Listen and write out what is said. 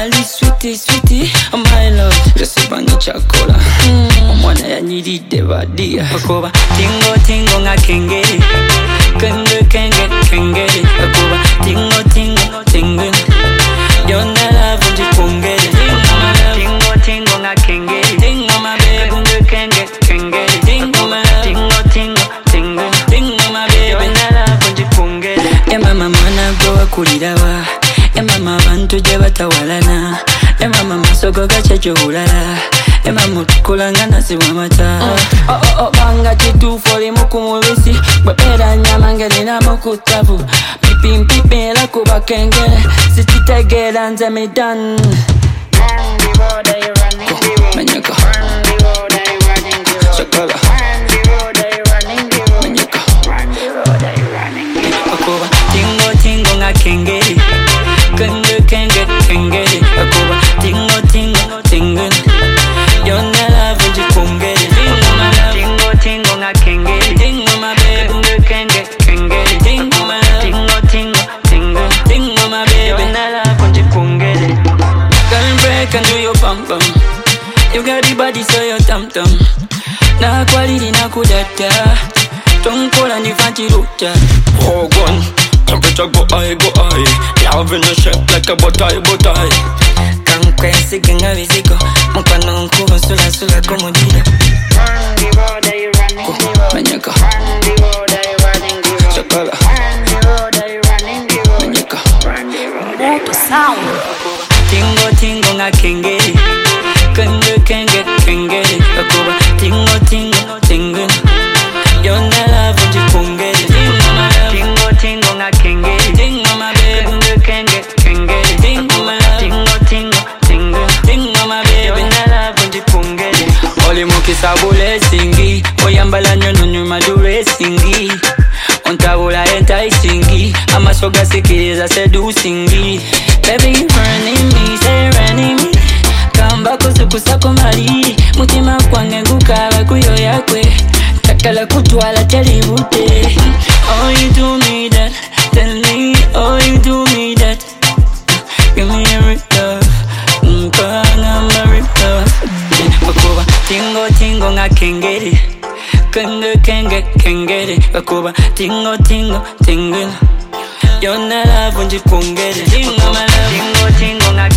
Ali sweetie, sweetie, oh my love. Jesse bani chakola. Mwana ya nyiride badia. Akoba tingo tingo nga kengeri. Kenge kenge kengeri. Akoba tingo tingo tingo. Yona love unji kongeri. Tingo tingo nga kengeri. Tingo my baby. Kenge kengeri. Tingo my love. Tingo tingo tingo. Tingo my baby. Yona love unji kongeri. Mama mwana gowa kulirawa. Mama abantu je batawalana. Mama masogo gachecho hulala. Mama tukulanga nasi wamata. Banga chitu foli mukumubisi. Bwepera nyama ngeli na mukutavu. Pipi mpipi la kuba kengele. Sichitegela nze midan. Run the road you running the road. Manyaka. Run the road you running the road. Shakala. Run the road you running the road. Manyaka. Run the road you running the road. Akoba tingo tingo nga kengeri. Kenge kenge kengeri. Akoba tingo tingo tingo. Yona love unji kongeri. Tingo tingo nga kengeri. Tingo my baby. Kenge kengeri. Tingo my love. Tingo tingo tingo. Tingo my baby. Yona love unji kongeri. Girl break and do your pam pam. You got the body so you tam tam. Na quality na kudata. Tonkola ni fanti luta. Oh gun, temperature go high, go high. Love in the shape like a butter. Kankwe sikinga viziko. Mkwano nkuhu sula sula kumudida. Run the road you running the road. Manyaka. Run the road you running the road. Shakala. Run the road you running the road. Manyaka. Run the road you Sound. Tingo tingo nga kengeri. Kenge kenge kengeri. Akoba tingo tingo tingo. Yona love unji kongeri. Tingo tingo nga kengeri. Tingo my baby. Kenge kengeri. Tingo my love. Tingo tingo tingo. Tingo my baby. Yona love unji kongeri. Oli mukisa bule singi. Oyambala nyono nyuma dure singi. Ontabula entai singi. Amasoga sikiriza sedu singi. Baby you running me, say running me. Kamba kusukusako mali. Mutima kwange ngukaba kuyo yakwe. Takala kutwala telibute. Oh you do me that. Tell me, oh you do me that. Give me every love. Mpanga every love. Akoba tingo tingo nga kengeri. Kenge kenge kengeri. Akoba tingo tingo tingo. Yona love unji kongeri. Tingo my love. Tingo tingo nga